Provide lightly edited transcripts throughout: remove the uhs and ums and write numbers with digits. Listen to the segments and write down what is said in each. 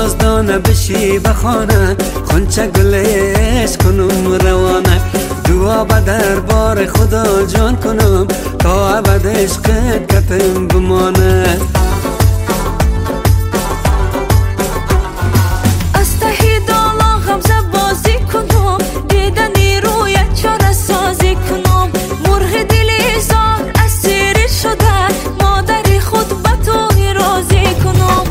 نازدانه بشی بخانه، خونچه گلش کنم روانه. دعا به دربار خدا جان کنم، تا ابد عشقت کتم بمانه. از ته دالا غمزه بازی کنم، دیدنی رویت چاره سازی کنم. مرغ دل زار اسیر شده، مادر خود به تو راضی کنم.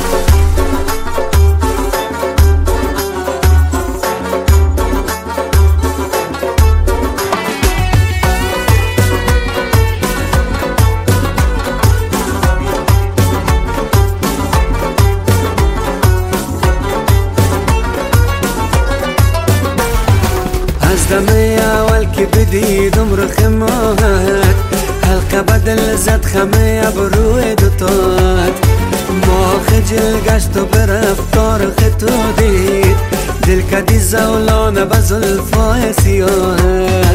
از دم اول که بدیدم رخ ماهت، حلقه بدل زد خمه ابروی دوتات. ما خجل گشت و به رفتار تو دید، دل کدی زولانه به زلفای سیاهت.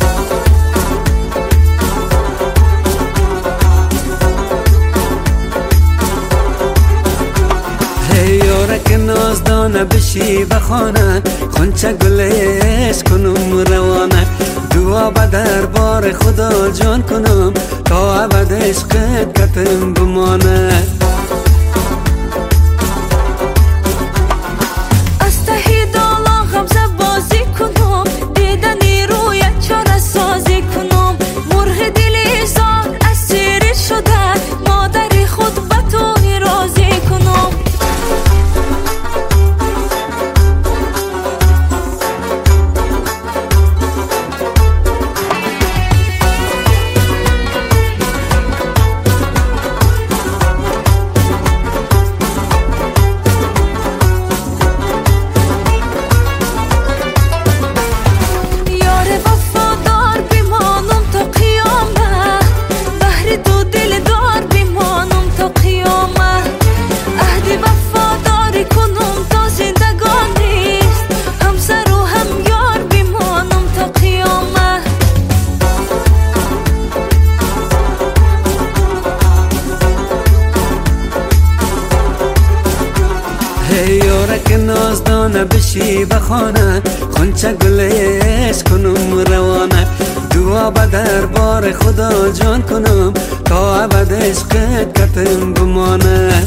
یارک نازدانه بشی بخانه، خونچه گلش کنم روانه. دعا به دربار خدا جان کنم، تا ابد عشقت کتم بمانه. از ته دالا غمزه بازی کنم، دیدنی رویت چاره سازی کنم. مرغ دل زار اسیر شده، مادر خود به تو راضی کنم. یارک نازدانه بشی بخانه، خونچه گلش کنم روانه. دعا به دربار خدا جان کنم، تا ابد عشقت کتم بمانه.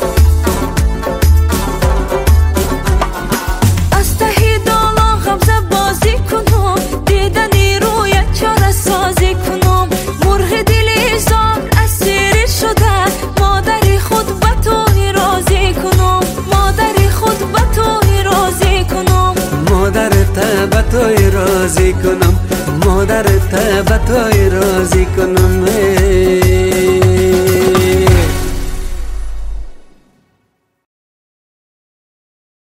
از ته دالا غمزه بازی کنم، دیدنی رویت چاره سازی کنم. مرغ دل زار اسیر شده، مادر خود به تو راضی کنم. مادر خود به تو راضی کنم. مادرت به تو راضی کنم، مادرت به تو راضی کنم.